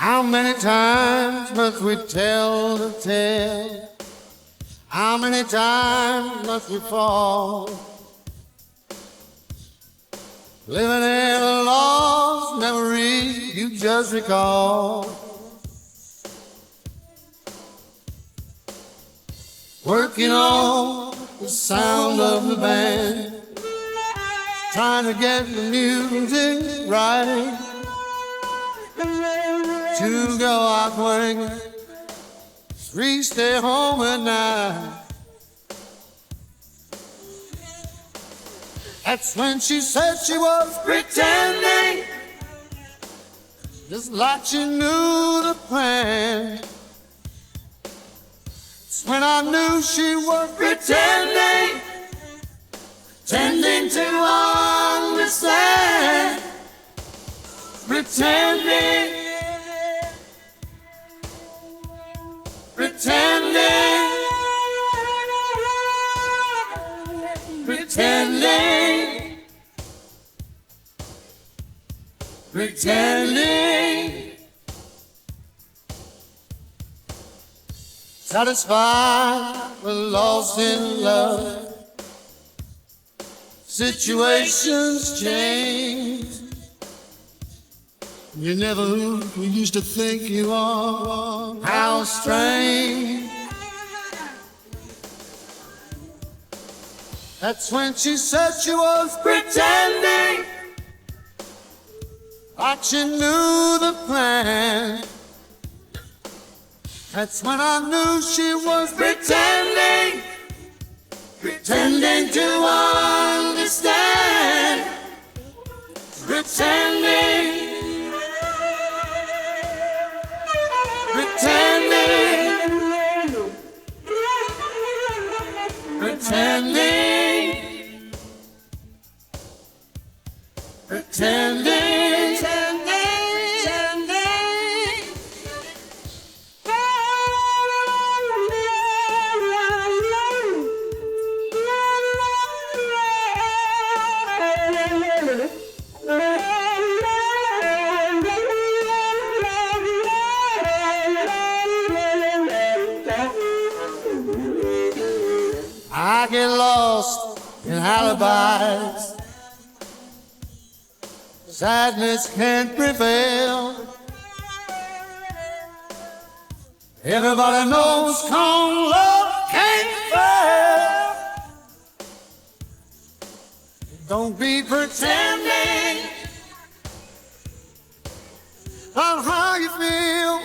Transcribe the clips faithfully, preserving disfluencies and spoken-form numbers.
How many times must we tell the tale? How many times must we fall? Living in a lost memory you just recall. Working on the sound of the band, trying to get the music right. Two go out working, three stay home at night. That's when she said she was pretending, just like she knew the plan. That's when I knew she was pretending, pretending to understand, pretending, pretending, pretending, pretending, satisfied but lost in love. Situations change. You never who you used to think you are. How strange. That's when she said she was pretending, like she knew the plan. That's when I knew she was pretending, pretending to understand, pretending, pretending, pretending, pretending, I get lost in alibis. Sadness can't prevail. Everybody knows calm love can't fail. Don't be pretending about how you feel.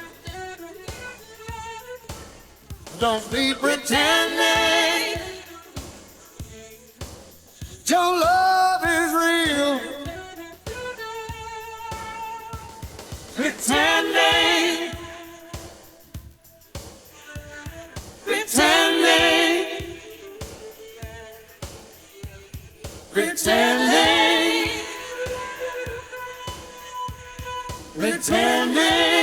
Don't be pretending your love is real. Pretending, pretending, pretending, pretending.